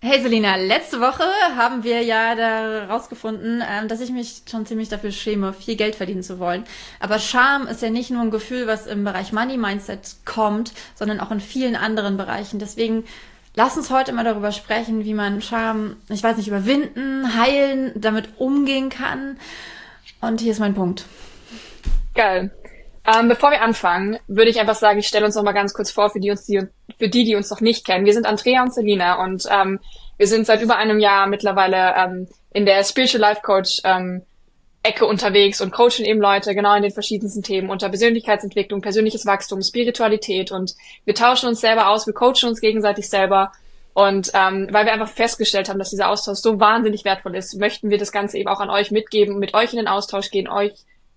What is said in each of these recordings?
Hey Selina, letzte Woche haben wir ja da rausgefunden, dass ich mich schon ziemlich dafür schäme, viel Geld verdienen zu wollen. Aber Scham ist ja nicht nur ein Gefühl, was im Bereich Money Mindset kommt, sondern auch in vielen anderen Bereichen. Deswegen lass uns heute mal darüber sprechen, wie man Scham, ich weiß nicht, überwinden, heilen, damit umgehen kann. Und hier ist mein Punkt. Geil. Bevor wir anfangen, würde ich einfach sagen, ich stelle uns noch mal ganz kurz vor, für die uns noch nicht kennen. Wir sind Andrea und Selina und wir sind seit über einem Jahr mittlerweile in der Spiritual Life Coach Ecke unterwegs und coachen eben Leute genau in den verschiedensten Themen unter Persönlichkeitsentwicklung, persönliches Wachstum, Spiritualität, und wir tauschen uns selber aus, wir coachen uns gegenseitig selber. Und weil wir einfach festgestellt haben, dass dieser Austausch so wahnsinnig wertvoll ist, möchten wir das Ganze eben auch an euch mitgeben, mit euch in den Austausch gehen, euch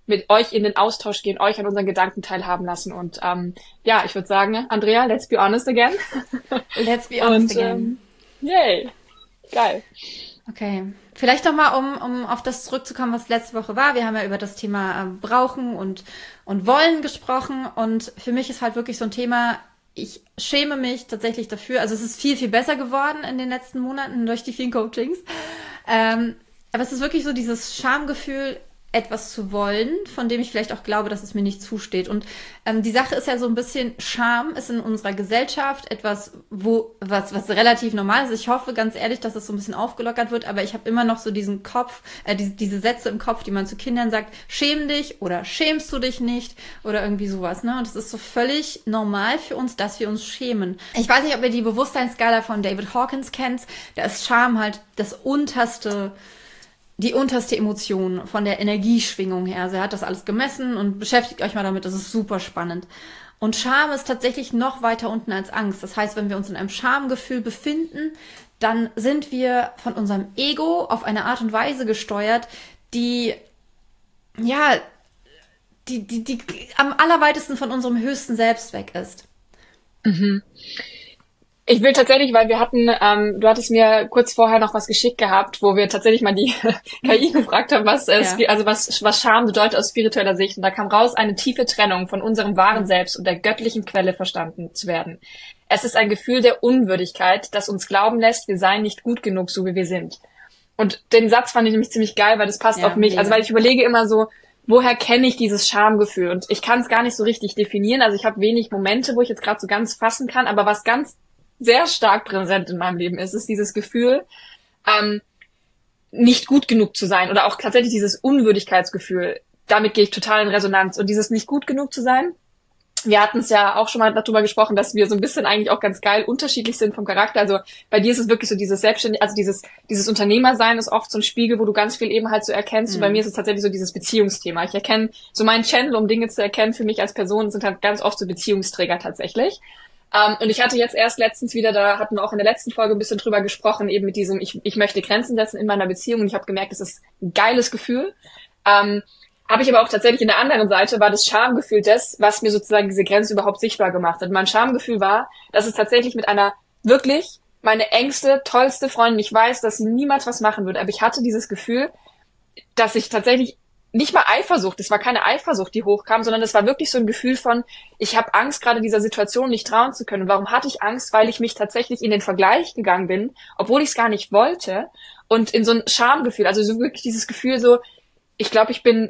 an unseren Gedanken teilhaben lassen. Und ja, ich würde sagen, Andrea, let's be honest again. Let's be honest Und again. yay, geil. Okay, vielleicht nochmal, um auf das zurückzukommen, was letzte Woche war. Wir haben ja über das Thema Brauchen und Wollen gesprochen, und für mich ist halt wirklich so ein Thema, ich schäme mich tatsächlich dafür. Also es ist viel, viel besser geworden in den letzten Monaten durch die vielen Coachings. Aber es ist wirklich so dieses Schamgefühl, etwas zu wollen, von dem ich vielleicht auch glaube, dass es mir nicht zusteht. Und die Sache ist ja so ein bisschen, Scham ist in unserer Gesellschaft etwas, was relativ normal ist. Ich hoffe ganz ehrlich, dass es so ein bisschen aufgelockert wird, aber ich habe immer noch so diesen Kopf, diese Sätze im Kopf, die man zu Kindern sagt: Schäm dich oder schämst du dich nicht oder irgendwie sowas, ne? Und es ist so völlig normal für uns, dass wir uns schämen. Ich weiß nicht, ob ihr die Bewusstseinsskala von David Hawkins kennt. Da ist Scham halt die unterste Emotion von der Energieschwingung her. Also er hat das alles gemessen, und beschäftigt euch mal damit, das ist super spannend. Und Scham ist tatsächlich noch weiter unten als Angst. Das heißt, wenn wir uns in einem Schamgefühl befinden, dann sind wir von unserem Ego auf eine Art und Weise gesteuert, die am allerweitesten von unserem höchsten Selbst weg ist. Ich will tatsächlich, weil du hattest mir kurz vorher noch was geschickt gehabt, wo wir tatsächlich mal die KI gefragt haben, was Scham bedeutet aus spiritueller Sicht. Und da kam raus: eine tiefe Trennung von unserem wahren Selbst und der göttlichen Quelle verstanden zu werden. Es ist ein Gefühl der Unwürdigkeit, das uns glauben lässt, wir seien nicht gut genug, so wie wir sind. Und den Satz fand ich nämlich ziemlich geil, weil das passt auf mich. Mega. Also weil ich überlege immer so, woher kenne ich dieses Schamgefühl? Und ich kann es gar nicht so richtig definieren. Also ich habe wenig Momente, wo ich jetzt gerade so ganz fassen kann, aber was ganz sehr stark präsent in meinem Leben ist dieses Gefühl, nicht gut genug zu sein, oder auch tatsächlich dieses Unwürdigkeitsgefühl. Damit gehe ich total in Resonanz. Und dieses nicht gut genug zu sein, wir hatten es ja auch schon mal darüber gesprochen, dass wir so ein bisschen eigentlich auch ganz geil unterschiedlich sind vom Charakter. Also bei dir ist es wirklich so dieses Selbstständige, also dieses Unternehmersein ist oft so ein Spiegel, wo du ganz viel eben halt so erkennst. Und bei mir ist es tatsächlich so dieses Beziehungsthema. Ich erkenne so meinen Channel, um Dinge zu erkennen für mich als Person, sind halt ganz oft so Beziehungsträger tatsächlich. Und ich hatte jetzt erst letztens wieder, da hatten wir auch in der letzten Folge ein bisschen drüber gesprochen, eben mit diesem, ich möchte Grenzen setzen in meiner Beziehung, und ich habe gemerkt, das ist ein geiles Gefühl. Habe ich aber auch tatsächlich in der anderen Seite, war das Schamgefühl das, was mir sozusagen diese Grenze überhaupt sichtbar gemacht hat. Mein Schamgefühl war, dass es tatsächlich mit einer wirklich meine engste, tollste Freundin, ich weiß, dass sie niemals was machen würde, aber ich hatte dieses Gefühl, dass ich tatsächlich nicht mal Eifersucht, es war keine Eifersucht, die hochkam, sondern es war wirklich so ein Gefühl von, ich habe Angst, gerade dieser Situation nicht trauen zu können. Und warum hatte ich Angst? Weil ich mich tatsächlich in den Vergleich gegangen bin, obwohl ich es gar nicht wollte, und in so ein Schamgefühl, also so wirklich dieses Gefühl so, ich glaube, ich bin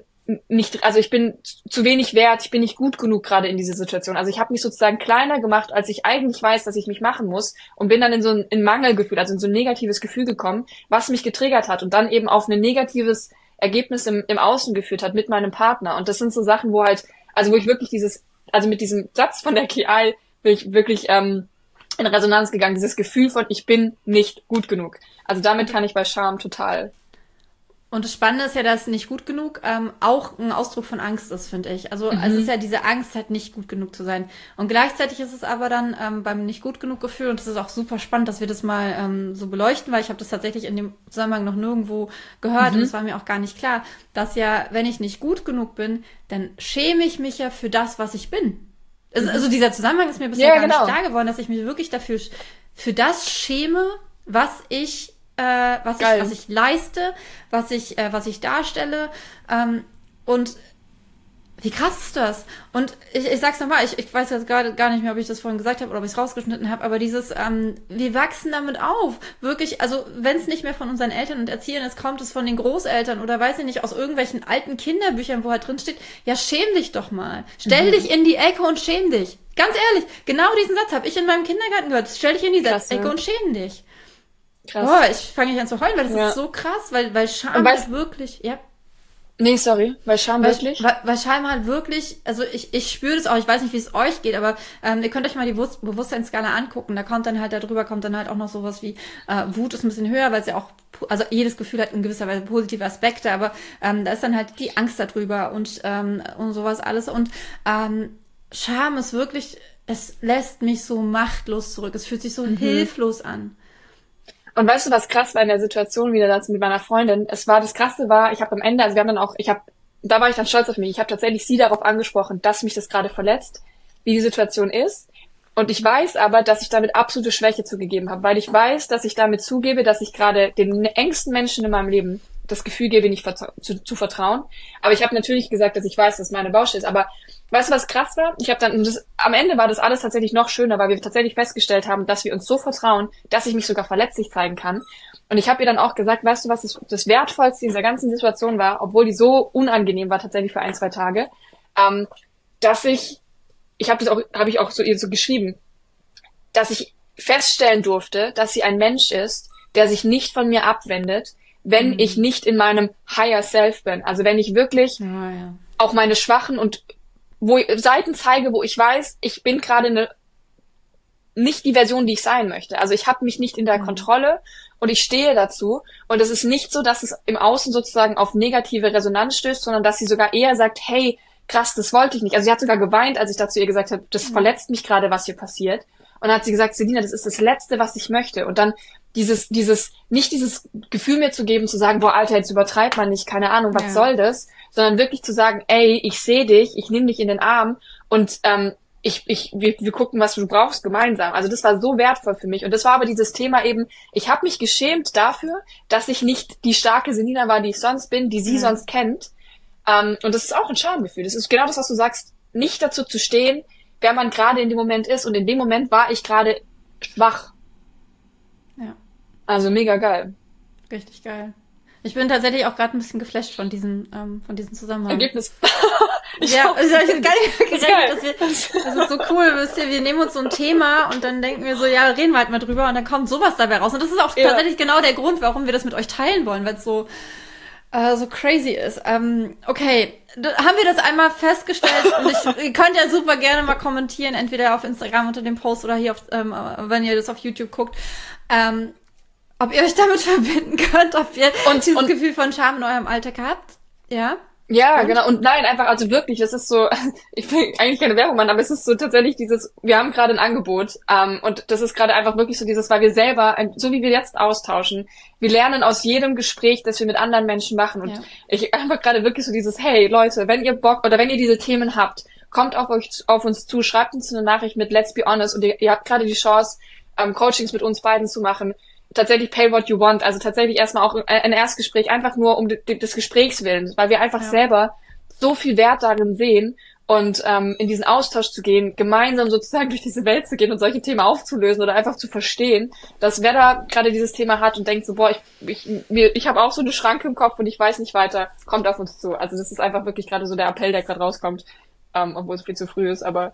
zu wenig wert, ich bin nicht gut genug gerade in dieser Situation. Also ich habe mich sozusagen kleiner gemacht, als ich eigentlich weiß, dass ich mich machen muss, und bin dann in so ein Mangelgefühl, also in so ein negatives Gefühl gekommen, was mich getriggert hat und dann eben auf ein negatives Ergebnis im Außen geführt hat mit meinem Partner. Und das sind so Sachen, wo ich wirklich mit diesem Satz von der KI bin ich wirklich in Resonanz gegangen, dieses Gefühl von, ich bin nicht gut genug. Also damit kann ich bei Scham total. Und das Spannende ist ja, dass nicht gut genug auch ein Ausdruck von Angst ist, finde ich. Also es ist ja diese Angst, halt nicht gut genug zu sein. Und gleichzeitig ist es aber dann beim nicht gut genug Gefühl, und das ist auch super spannend, dass wir das mal so beleuchten, weil ich habe das tatsächlich in dem Zusammenhang noch nirgendwo gehört, und es war mir auch gar nicht klar, dass ja, wenn ich nicht gut genug bin, dann schäme ich mich ja für das, was ich bin. Also dieser Zusammenhang ist mir bisher gar nicht klar geworden, dass ich mich wirklich dafür für das schäme, was ich leiste, was ich darstelle. Und Wie krass ist das? Und ich sag's nochmal, ich weiß jetzt gerade gar nicht mehr, ob ich das vorhin gesagt habe oder ob ich es rausgeschnitten habe, aber dieses, wir wachsen damit auf. Wirklich, also wenn es nicht mehr von unseren Eltern und Erziehern ist, kommt es von den Großeltern oder weiß ich nicht, aus irgendwelchen alten Kinderbüchern, wo halt drin steht, ja, schäm dich doch mal. Stell dich in die Ecke und schäm dich. Ganz ehrlich, genau diesen Satz habe ich in meinem Kindergarten gehört. Stell dich in die Ecke und schäm dich. Krass. Boah, ich fange nicht an zu heulen, weil das ist so krass, weil Scham halt wirklich, ja. Nee, sorry, weil Scham wirklich? Weil Scham halt wirklich, also ich spüre das auch, ich weiß nicht, wie es euch geht, aber ihr könnt euch mal die Bewusstseinsskala angucken, da kommt dann halt auch noch sowas wie Wut ist ein bisschen höher, weil es ja auch, also jedes Gefühl hat in gewisser Weise positive Aspekte, aber da ist dann halt die Angst darüber und sowas alles und Scham ist wirklich, es lässt mich so machtlos zurück, es fühlt sich so hilflos an. Und weißt du, was krass war in der Situation wieder dazu mit meiner Freundin? Das Krasse war, ich habe am Ende, also wir haben dann auch, da war ich dann stolz auf mich. Ich habe tatsächlich sie darauf angesprochen, dass mich das gerade verletzt, wie die Situation ist. Und ich weiß aber, dass ich damit absolute Schwäche zugegeben habe, weil ich weiß, dass ich damit zugebe, dass ich gerade den engsten Menschen in meinem Leben das Gefühl gebe, nicht zu vertrauen. Aber ich habe natürlich gesagt, dass ich weiß, dass meine Baustelle ist. Aber weißt du, was krass war? Am Ende war das alles tatsächlich noch schöner, weil wir tatsächlich festgestellt haben, dass wir uns so vertrauen, dass ich mich sogar verletzlich zeigen kann. Und ich habe ihr dann auch gesagt, weißt du, was das Wertvollste in dieser ganzen Situation war, obwohl die so unangenehm war tatsächlich für 1-2 Tage, dass ich habe ich auch so ihr so geschrieben, dass ich feststellen durfte, dass sie ein Mensch ist, der sich nicht von mir abwendet, wenn ich nicht in meinem Higher Self bin. Also wenn ich wirklich auch meine schwachen und Seiten zeige, wo ich weiß, ich bin gerade nicht die Version, die ich sein möchte. Also ich habe mich nicht in der Kontrolle und ich stehe dazu. Und es ist nicht so, dass es im Außen sozusagen auf negative Resonanz stößt, sondern dass sie sogar eher sagt, hey, krass, das wollte ich nicht. Also sie hat sogar geweint, als ich dazu ihr gesagt habe, das verletzt mich gerade, was hier passiert. Und dann hat sie gesagt, Selina, das ist das Letzte, was ich möchte. Und dann nicht dieses Gefühl mir zu geben, zu sagen, boah, Alter, jetzt übertreibt man nicht, keine Ahnung, was soll das? Sondern wirklich zu sagen, ey, ich sehe dich, ich nehme dich in den Arm und wir gucken, was du brauchst, gemeinsam. Also das war so wertvoll für mich. Und das war aber dieses Thema eben, ich habe mich geschämt dafür, dass ich nicht die starke Selina war, die ich sonst bin, die sie sonst kennt. Und das ist auch ein Schamgefühl. Das ist genau das, was du sagst, nicht dazu zu stehen, wer man gerade in dem Moment ist. Und in dem Moment war ich gerade schwach. Ja. Also mega geil. Richtig geil. Ich bin tatsächlich auch gerade ein bisschen geflasht von diesem Zusammenhang. Ergebnis. Ja, also ich hab gar nicht gerechnet, das ist so cool, wisst ihr, wir nehmen uns so ein Thema und dann denken wir so, ja, reden wir halt mal drüber und dann kommt sowas dabei raus. Und das ist auch tatsächlich genau der Grund, warum wir das mit euch teilen wollen, weil es so crazy ist. Okay, haben wir das einmal festgestellt und ihr könnt ja super gerne mal kommentieren, entweder auf Instagram unter dem Post oder hier wenn ihr das auf YouTube guckt, ob ihr euch damit verbinden könnt, ob ihr dieses Gefühl von Scham in eurem Alltag habt. Ja? Ja, genau. Und nein, einfach, also wirklich, das ist so, ich will eigentlich keine Werbung machen, aber es ist so tatsächlich wir haben gerade ein Angebot, und das ist gerade einfach wirklich so weil wir selber, so wie wir jetzt austauschen, wir lernen aus jedem Gespräch, das wir mit anderen Menschen machen. Und ich einfach gerade wirklich so hey Leute, wenn ihr Bock oder wenn ihr diese Themen habt, kommt auf uns zu, schreibt uns eine Nachricht mit Let's Be Honest und ihr habt gerade die Chance, Coachings mit uns beiden zu machen. Tatsächlich pay what you want, also tatsächlich erstmal auch ein Erstgespräch, einfach nur um des Gesprächs willen, weil wir einfach selber so viel Wert darin sehen und in diesen Austausch zu gehen, gemeinsam sozusagen durch diese Welt zu gehen und solche Themen aufzulösen oder einfach zu verstehen, dass wer da gerade dieses Thema hat und denkt so, boah, ich habe auch so eine Schranke im Kopf und ich weiß nicht weiter, kommt auf uns zu. Also das ist einfach wirklich gerade so der Appell, der gerade rauskommt, obwohl es viel zu früh ist, aber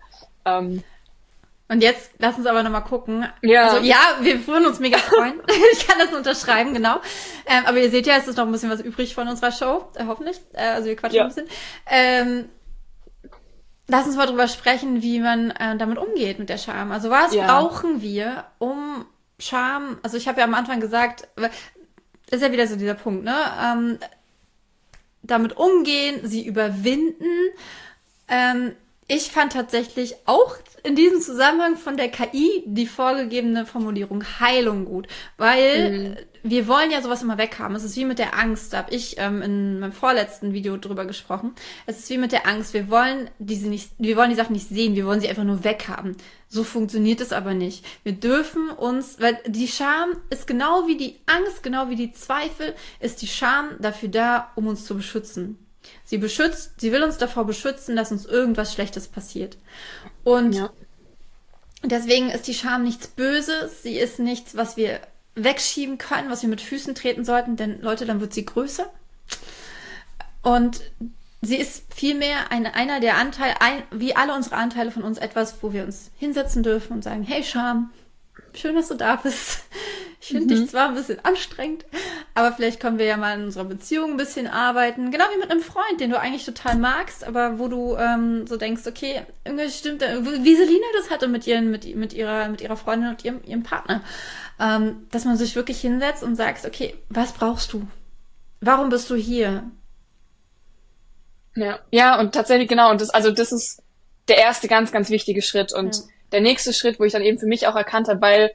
und jetzt, lass uns aber nochmal gucken. Ja. Also ja, wir würden uns mega freuen. Ich kann das unterschreiben, genau. Aber ihr seht ja, es ist noch ein bisschen was übrig von unserer Show, hoffentlich. Also wir quatschen ein bisschen. Lass uns mal drüber sprechen, wie man damit umgeht mit der Scham. Also was brauchen wir, um Scham, also ich habe ja am Anfang gesagt, ist ja wieder so dieser Punkt, ne? Damit umgehen, sie überwinden. Ich fand tatsächlich auch in diesem Zusammenhang von der KI die vorgegebene Formulierung Heilung gut, weil wir wollen ja sowas immer weghaben. Es ist wie mit der Angst, da habe ich in meinem vorletzten Video drüber gesprochen. Es ist wie mit der Angst, wir wollen die Sachen nicht sehen, wir wollen sie einfach nur weghaben. So funktioniert es aber nicht. Wir dürfen weil die Scham ist genau wie die Angst, genau wie die Zweifel, ist die Scham dafür da, um uns zu beschützen. Sie will uns davor beschützen, dass uns irgendwas Schlechtes passiert. Und deswegen ist die Scham nichts Böses. Sie ist nichts, was wir wegschieben können, was wir mit Füßen treten sollten, denn Leute, dann wird sie größer. Und sie ist vielmehr einer der Anteile, wie alle unsere Anteile von uns, etwas, wo wir uns hinsetzen dürfen und sagen, hey Scham, schön, dass du da bist. Ich finde dich zwar ein bisschen anstrengend, aber vielleicht können wir ja mal in unserer Beziehung ein bisschen arbeiten. Genau wie mit einem Freund, den du eigentlich total magst, aber wo du so denkst, okay, irgendwie stimmt, wie Selina das hatte mit ihrer Freundin und ihrem Partner. Dass man sich wirklich hinsetzt und sagt, okay, was brauchst du? Warum bist du hier? Ja, und tatsächlich, genau, und das ist der erste ganz, ganz wichtige Schritt. Und der nächste Schritt, wo ich dann eben für mich auch erkannt habe, weil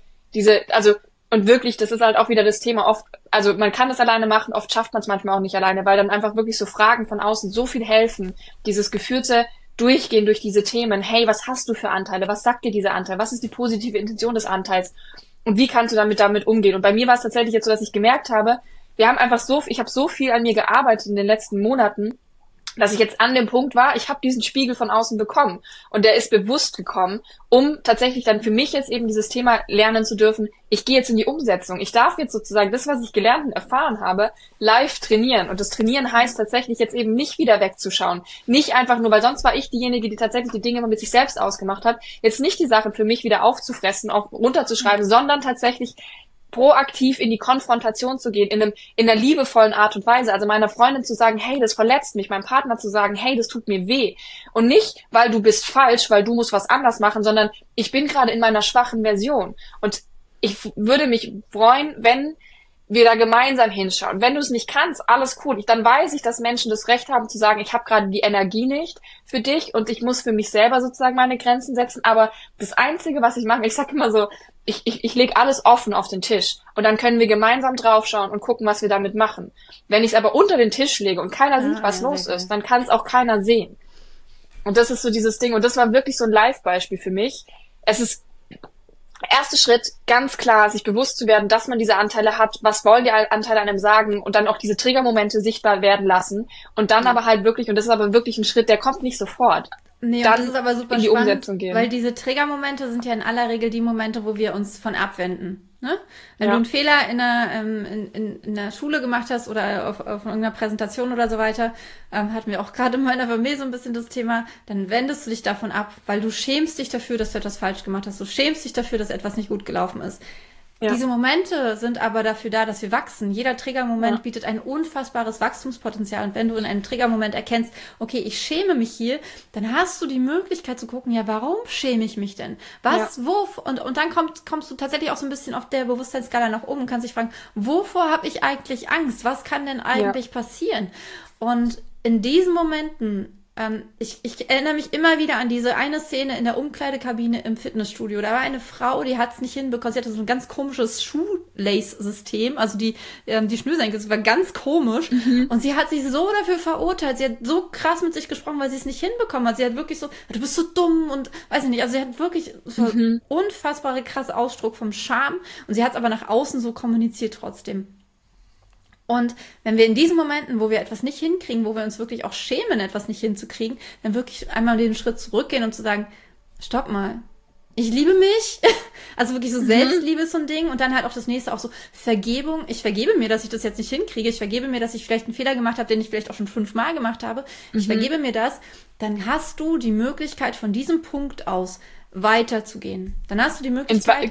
und wirklich, das ist halt auch wieder das Thema oft, also man kann das alleine machen, oft schafft man es manchmal auch nicht alleine, weil dann einfach wirklich so Fragen von außen so viel helfen. Dieses geführte Durchgehen durch diese Themen. Hey, was hast du für Anteile? Was sagt dir dieser Anteil? Was ist die positive Intention des Anteils? Und wie kannst du damit umgehen? Und bei mir war es tatsächlich jetzt so, dass ich gemerkt habe, ich habe so viel an mir gearbeitet in den letzten Monaten, dass ich jetzt an dem Punkt war, ich habe diesen Spiegel von außen bekommen und der ist bewusst gekommen, um tatsächlich dann für mich jetzt eben dieses Thema lernen zu dürfen, ich gehe jetzt in die Umsetzung. Ich darf jetzt sozusagen das, was ich gelernt und erfahren habe, live trainieren. Und das Trainieren heißt tatsächlich jetzt eben nicht wieder wegzuschauen. Nicht einfach nur, weil sonst war ich diejenige, die tatsächlich die Dinge immer mit sich selbst ausgemacht hat, jetzt nicht die Sachen für mich wieder aufzufressen, runterzuschreiben, sondern tatsächlich proaktiv in die Konfrontation zu gehen, in einer liebevollen Art und Weise. Also meiner Freundin zu sagen, hey, das verletzt mich, meinem Partner zu sagen, hey, das tut mir weh. Und nicht, weil du bist falsch, weil du musst was anders machen, sondern ich bin gerade in meiner schwachen Version. Und ich würde mich freuen, wenn wir da gemeinsam hinschauen. Wenn du es nicht kannst, alles cool. Dann weiß ich, dass Menschen das Recht haben zu sagen, ich habe gerade die Energie nicht für dich und ich muss für mich selber sozusagen meine Grenzen setzen. Aber das Einzige, was ich mache, ich sage immer so, ich lege alles offen auf den Tisch und dann können wir gemeinsam draufschauen und gucken, was wir damit machen. Wenn ich es aber unter den Tisch lege und keiner sieht, was los ist, dann kann es auch keiner sehen. Und das ist so dieses Ding. Und das war wirklich so ein Live-Beispiel für mich. Es ist erster Schritt, ganz klar, sich bewusst zu werden, dass man diese Anteile hat, was wollen die Anteile einem sagen und dann auch diese Triggermomente sichtbar werden lassen und dann aber halt wirklich, und das ist aber wirklich ein Schritt, der kommt nicht sofort. Nee, dann und das ist aber super in die spannend, Umsetzung gehen. weil diese Triggermomente sind ja in aller Regel die Momente, wo wir uns von abwenden. Ne? Wenn du einen Fehler in der Schule gemacht hast oder auf irgendeiner Präsentation oder so weiter, hatten wir auch gerade in meiner Familie so ein bisschen das Thema, dann wendest du dich davon ab, weil du schämst dich dafür, dass du etwas falsch gemacht hast. Du schämst dich dafür, dass etwas nicht gut gelaufen ist. Ja. Diese Momente sind aber dafür da, dass wir wachsen. Jeder Triggermoment bietet ein unfassbares Wachstumspotenzial. Und wenn du in einem Triggermoment erkennst, okay, ich schäme mich hier, dann hast du die Möglichkeit zu gucken, ja, warum schäme ich mich denn? Und dann kommst du tatsächlich auch so ein bisschen auf der Bewusstseinsskala nach oben und kannst dich fragen, wovor habe ich eigentlich Angst? Was kann denn eigentlich passieren? Und in diesen Momenten, ich erinnere mich immer wieder an diese eine Szene in der Umkleidekabine im Fitnessstudio. Da war eine Frau, die hat es nicht hinbekommen. Sie hatte so ein ganz komisches Shoelace-System. Also die Schnürsenkel, das war ganz komisch. Und sie hat sich so dafür verurteilt. Sie hat so krass mit sich gesprochen, weil sie es nicht hinbekommen hat. Sie hat wirklich so, du bist so dumm und weiß ich nicht. Also sie hat wirklich so unfassbare krasse Ausdruck vom Scham. Und sie hat es aber nach außen so kommuniziert trotzdem. Und wenn wir in diesen Momenten, wo wir etwas nicht hinkriegen, wo wir uns wirklich auch schämen, etwas nicht hinzukriegen, dann wirklich einmal den Schritt zurückgehen und zu sagen, stopp mal, ich liebe mich. Also wirklich so Selbstliebe ist so ein Ding. Und dann halt auch das nächste, auch so Vergebung. Ich vergebe mir, dass ich das jetzt nicht hinkriege. Ich vergebe mir, dass ich vielleicht einen Fehler gemacht habe, den ich vielleicht auch schon 5-mal gemacht habe. Ich vergebe mir das. Dann hast du die Möglichkeit, von diesem Punkt aus weiterzugehen. Dann hast du die Möglichkeit,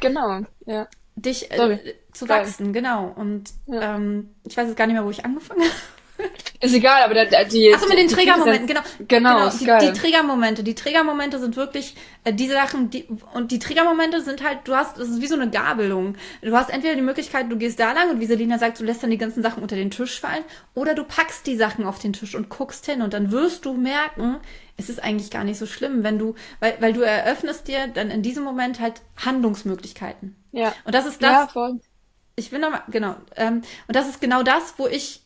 dich zu wachsen, genau. Und ich weiß jetzt gar nicht mehr, wo ich angefangen habe. Ist egal, aber Achso, mit den Triggermomenten, genau. Die Triggermomente sind wirklich diese Sachen, die Triggermomente sind halt, das ist wie so eine Gabelung. Du hast entweder die Möglichkeit, du gehst da lang und wie Selina sagt, du lässt dann die ganzen Sachen unter den Tisch fallen, oder du packst die Sachen auf den Tisch und guckst hin und dann wirst du merken, es ist eigentlich gar nicht so schlimm, weil du eröffnest dir dann in diesem Moment halt Handlungsmöglichkeiten. Ja. Und das ist das. Ja, voll. Ich will nochmal, genau. Und das ist genau das, wo ich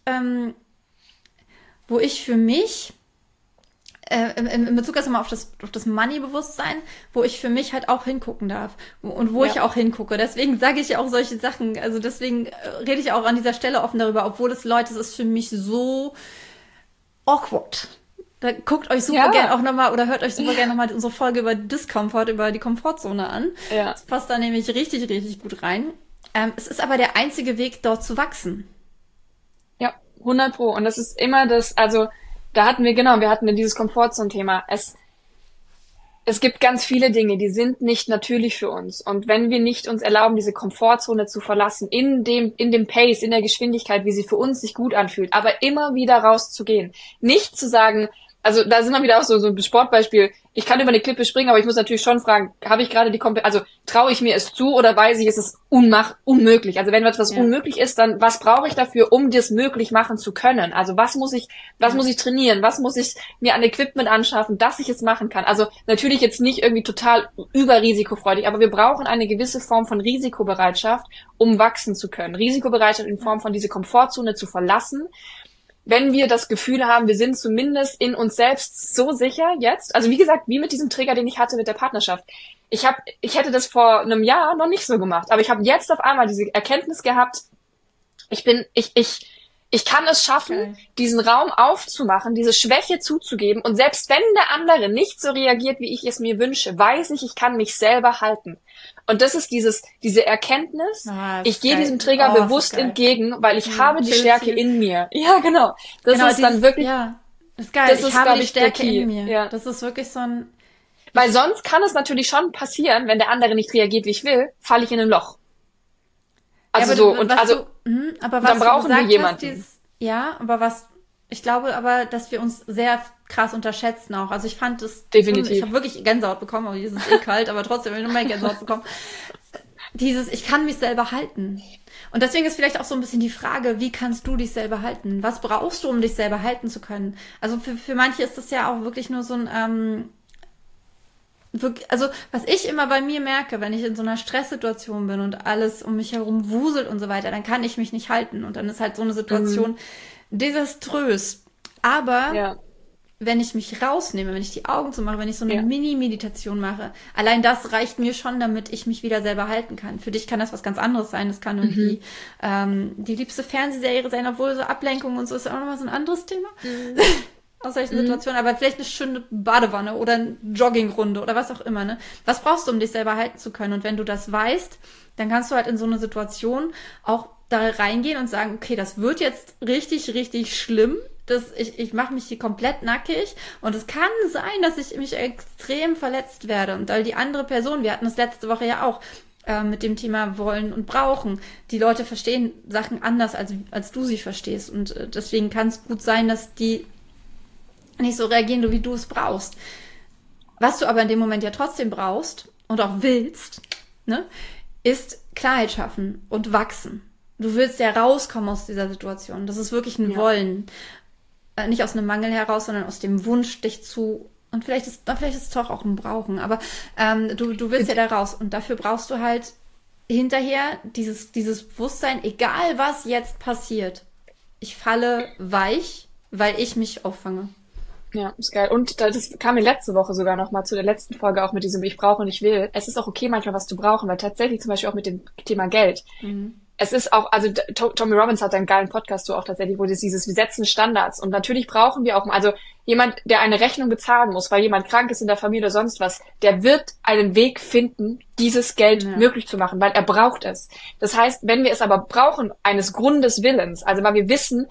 für mich in Bezug erstmal auf das Money-Bewusstsein, wo ich für mich halt auch hingucken darf und wo ich auch hingucke. Deswegen sage ich auch solche Sachen. Also deswegen rede ich auch an dieser Stelle offen darüber, obwohl es ist für mich so awkward. Da guckt euch super gern auch nochmal oder hört euch super gern nochmal unsere Folge über Discomfort, über die Komfortzone an. Ja. Das passt da nämlich richtig, richtig gut rein. Es ist aber der einzige Weg, dort zu wachsen. Ja, 100%. Und das ist immer das, also wir hatten ja dieses Komfortzone-Thema. Es gibt ganz viele Dinge, die sind nicht natürlich für uns. Und wenn wir nicht uns erlauben, diese Komfortzone zu verlassen, in dem Pace, in der Geschwindigkeit, wie sie für uns sich gut anfühlt, aber immer wieder rauszugehen, nicht zu sagen, also da sind wir wieder auch so ein Sportbeispiel. Ich kann über eine Klippe springen, aber ich muss natürlich schon fragen, habe ich gerade traue ich mir es zu oder weiß ich, es ist unmöglich. Also wenn etwas unmöglich ist, dann was brauche ich dafür, um das möglich machen zu können? Also was muss ich trainieren? Was muss ich mir an Equipment anschaffen, dass ich es machen kann? Also natürlich jetzt nicht irgendwie total überrisikofreudig, aber wir brauchen eine gewisse Form von Risikobereitschaft, um wachsen zu können. Risikobereitschaft in Form von diese Komfortzone zu verlassen. Wenn wir das Gefühl haben, wir sind zumindest in uns selbst so sicher jetzt, also wie gesagt, wie mit diesem Trigger, den ich hatte mit der Partnerschaft. Ich hätte das vor einem Jahr noch nicht so gemacht, aber ich habe jetzt auf einmal diese Erkenntnis gehabt, ich kann es schaffen, diesen Raum aufzumachen, diese Schwäche zuzugeben und selbst wenn der andere nicht so reagiert, wie ich es mir wünsche, weiß ich kann mich selber halten. Und das ist diese Erkenntnis, ich gehe diesem Trigger bewusst entgegen, weil ich habe die Stärke in mir. Ja, genau. Das ist dann wirklich... Ja, das ist geil. Ich habe die Stärke in mir. Ja. Das ist wirklich so ein... Weil sonst kann es natürlich schon passieren, wenn der andere nicht reagiert, wie ich will, falle ich in ein Loch. Also aber dann brauchen wir jemanden. Ich glaube aber, dass wir uns sehr krass unterschätzen auch. Also ich fand es definitiv. Ich habe wirklich Gänsehaut bekommen, aber es ist kalt, aber trotzdem will ich noch mehr Gänsehaut bekommen. Ich kann mich selber halten. Und deswegen ist vielleicht auch so ein bisschen die Frage, wie kannst du dich selber halten? Was brauchst du, um dich selber halten zu können? Also für manche ist das ja auch wirklich nur so ein also, was ich immer bei mir merke, wenn ich in so einer Stresssituation bin und alles um mich herum wuselt und so weiter, dann kann ich mich nicht halten. Und dann ist halt so eine Situation desaströs. Aber wenn ich mich rausnehme, wenn ich die Augen zumache, wenn ich so eine Mini-Meditation mache, allein das reicht mir schon, damit ich mich wieder selber halten kann. Für dich kann das was ganz anderes sein. Das kann irgendwie die liebste Fernsehserie sein, obwohl so Ablenkung und so ist auch nochmal so ein anderes Thema. Aus solchen Situationen, aber vielleicht eine schöne Badewanne oder eine Joggingrunde oder was auch immer, ne? Was brauchst du, um dich selber halten zu können? Und wenn du das weißt, dann kannst du halt in so eine Situation auch da reingehen und sagen, okay, das wird jetzt richtig, richtig schlimm. Ich mache mich hier komplett nackig und es kann sein, dass ich mich extrem verletzt werde. Und all die andere Person, wir hatten das letzte Woche ja auch, mit dem Thema wollen und brauchen. Die Leute verstehen Sachen anders, als du sie verstehst. Und deswegen kann es gut sein, dass die nicht so reagieren, wie du es brauchst. Was du aber in dem Moment ja trotzdem brauchst und auch willst, ne, ist Klarheit schaffen und wachsen. Du willst ja rauskommen aus dieser Situation. Das ist wirklich ein Wollen. Nicht aus einem Mangel heraus, sondern aus dem Wunsch, dich zu... Und vielleicht ist es doch auch ein Brauchen. Aber du willst ja da raus. Und dafür brauchst du halt hinterher dieses Bewusstsein, egal was jetzt passiert. Ich falle weich, weil ich mich auffange. Ja, ist geil. Und das kam mir letzte Woche sogar noch mal zu der letzten Folge auch mit diesem Ich brauche und ich will. Es ist auch okay, manchmal was zu brauchen, weil tatsächlich zum Beispiel auch mit dem Thema Geld. Es ist auch, also Tommy Robbins hat einen geilen Podcast so auch tatsächlich, wo das wir setzen Standards. Und natürlich brauchen wir auch, also jemand, der eine Rechnung bezahlen muss, weil jemand krank ist in der Familie oder sonst was, der wird einen Weg finden, dieses Geld möglich zu machen, weil er braucht es. Das heißt, wenn wir es aber brauchen, eines Grundes Willens, also weil wir wissen,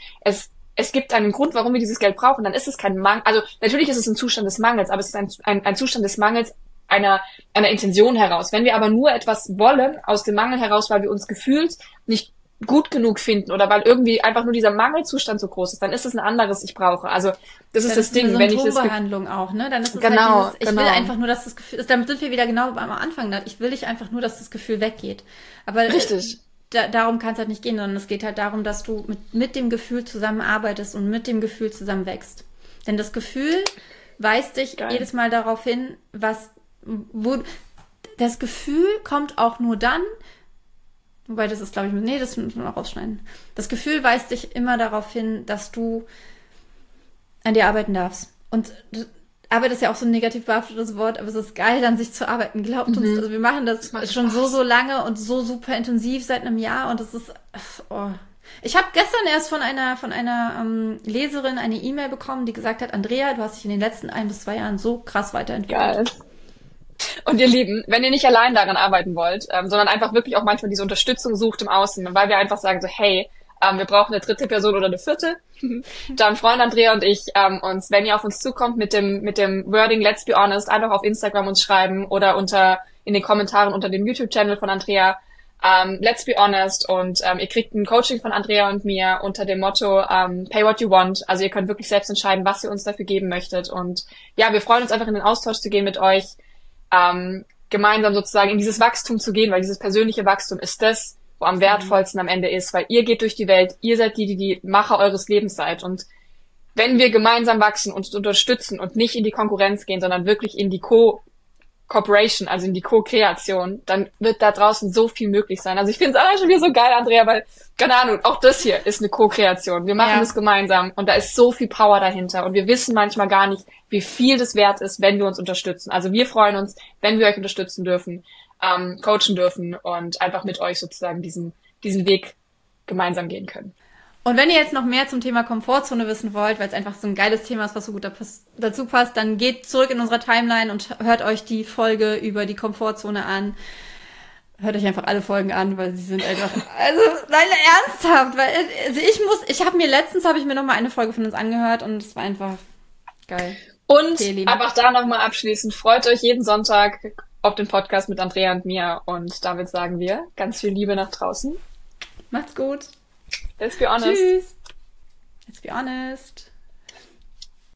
es gibt einen Grund, warum wir dieses Geld brauchen, dann ist es kein Mangel. Also natürlich ist es ein Zustand des Mangels, aber es ist ein Zustand des Mangels einer Intention heraus. Wenn wir aber nur etwas wollen aus dem Mangel heraus, weil wir uns gefühlt nicht gut genug finden oder weil irgendwie einfach nur dieser Mangelzustand so groß ist, dann ist es ein anderes Ich brauche. Also das ist das Ding, wenn ich das Symptombehandlung auch, ne? Dann ist es halt dieses, ich will einfach nur, dass das Gefühl, damit sind wir wieder genau am Anfang. Ich will einfach nur, dass das Gefühl weggeht. Aber richtig. Darum kann es halt nicht gehen, sondern es geht halt darum, dass du mit dem Gefühl zusammenarbeitest und mit dem Gefühl zusammen wächst. Denn das Gefühl weist dich jedes Mal darauf hin, wo das Gefühl kommt auch nur dann, wobei das ist, glaube ich, das müssen wir noch rausschneiden. Das Gefühl weist dich immer darauf hin, dass du an dir arbeiten darfst. Und Arbeit ist ja auch so ein negativ behaftetes Wort, aber es ist geil, an sich zu arbeiten. Glaubt uns, wir machen das schon so lange und so super intensiv seit einem Jahr und es ist, Ich habe gestern erst von einer Leserin eine E-Mail bekommen, die gesagt hat, Andrea, du hast dich in den letzten 1 bis 2 Jahren so krass weiterentwickelt. Geil. Und ihr Lieben, wenn ihr nicht allein daran arbeiten wollt, sondern einfach wirklich auch manchmal diese Unterstützung sucht im Außen, weil wir einfach sagen so, hey, wir brauchen eine 3. Person oder eine 4., dann freuen Andrea und ich uns, wenn ihr auf uns zukommt mit dem Wording Let's Be Honest, einfach auf Instagram uns schreiben oder in den Kommentaren unter dem YouTube-Channel von Andrea, Let's Be Honest, und ihr kriegt ein Coaching von Andrea und mir unter dem Motto Pay What You Want. Also ihr könnt wirklich selbst entscheiden, was ihr uns dafür geben möchtet. Und ja, wir freuen uns einfach in den Austausch zu gehen mit euch, gemeinsam sozusagen in dieses Wachstum zu gehen, weil dieses persönliche Wachstum ist das, wo am wertvollsten am Ende ist, weil ihr geht durch die Welt, ihr seid die Macher eures Lebens seid. Und wenn wir gemeinsam wachsen und uns unterstützen und nicht in die Konkurrenz gehen, sondern wirklich in die Co-Cooperation, also in die Co-Kreation, dann wird da draußen so viel möglich sein. Also ich finde es allein schon wieder so geil, Andrea, weil, keine Ahnung, auch das hier ist eine Co-Kreation. Wir machen es gemeinsam und da ist so viel Power dahinter und wir wissen manchmal gar nicht, wie viel das wert ist, wenn wir uns unterstützen. Also wir freuen uns, wenn wir euch unterstützen dürfen, coachen dürfen und einfach mit euch sozusagen diesen Weg gemeinsam gehen können. Und wenn ihr jetzt noch mehr zum Thema Komfortzone wissen wollt, weil es einfach so ein geiles Thema ist, was so gut dazu passt, dann geht zurück in unserer Timeline und hört euch die Folge über die Komfortzone an. Hört euch einfach alle Folgen an, weil sie sind einfach, also, nein, ernsthaft, weil, also letztens habe ich mir noch mal eine Folge von uns angehört und es war einfach geil. Und okay, einfach da nochmal abschließend, freut euch jeden Sonntag auf den Podcast mit Andrea und mir und damit sagen wir ganz viel Liebe nach draußen. Macht's gut. Let's be honest. Tschüss. Let's be honest.